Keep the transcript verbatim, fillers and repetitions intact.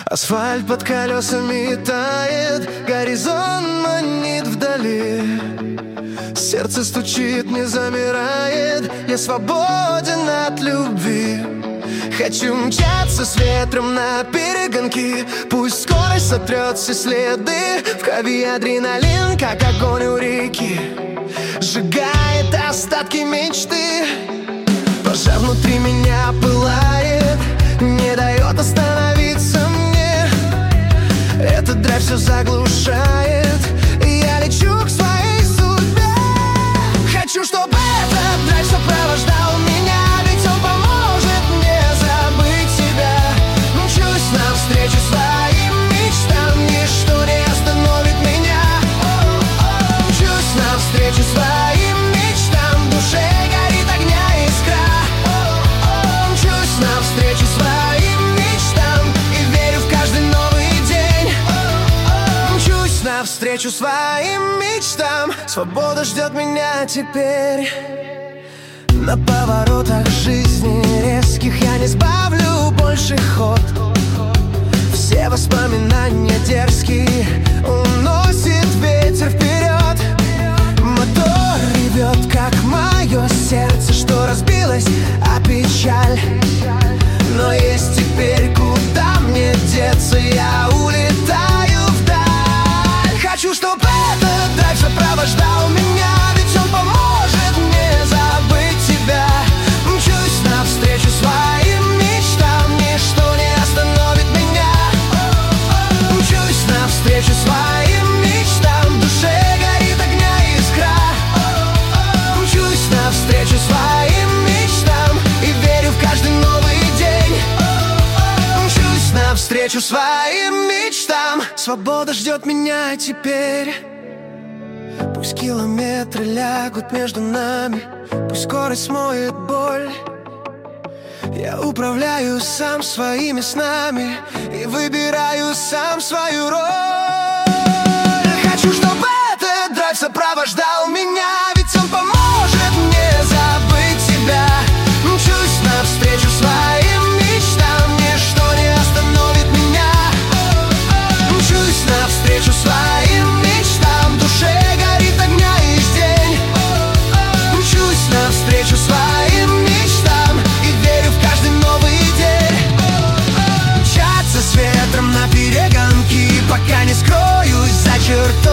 Асфальт под колесами тает, горизонт манит вдали. Сердце стучит, не замирает, я свободен от любви. Хочу мчаться с ветром на перегонки, пусть скорость сотрет все следы. В крови адреналин, как огонь у реки, сжигает остатки мечты. Пожар внутри меня пылает, не дает остановиться мне. Этот драйв все заглушает, я лечу к своей судьбе. Хочу, чтобы этот драйв сопровождал меня, ведь он поможет мне забыть себя. Мчусь навстречу своим мечтам, ничто не остановит меня. Мчусь навстречу своим мечтам, в душе горит огня искра. Мчусь навстречу своим мечтам и верю в каждый новый день. Мчусь навстречу своим мечтам, свобода ждет меня теперь. На поворотах жизни резких я не сбавлю больше ход. Все воспоминания дерзкие уносит ветер вперед. Мотор ревет, как мое сердце, что разбилось о печаль. Но есть теперь куда мне деться, я улетаю вдаль. Хочу, чтобы этот драйв сопровождал меня, ведь он поможет мне забыть тебя. Мчусь навстречу своим мечтам, ничто не остановит меня. Мчусь навстречу своим мечтам, в душе горит огня искра. Мчусь навстречу своим мечтам и верю в каждый новый день. Мчусь навстречу своим мечтам, свобода ждет меня теперь. Пусть километры лягут между нами, пусть скорость смоет боль. Я управляю сам своими снами и выбираю сам свою роль. Хочу, чтобы этот драйв сопровождал меня, ведь он поможет мне забыть тебя. Мчусь навстречу своим мечтам, ничто не остановит меня. Мчусь навстречу своим мечтам, в душе горит огня из день. Мчусь навстречу своим мечтам и верю в каждый новый день. Мчаться с ветром на перегонки, пока не скроюсь за чертой.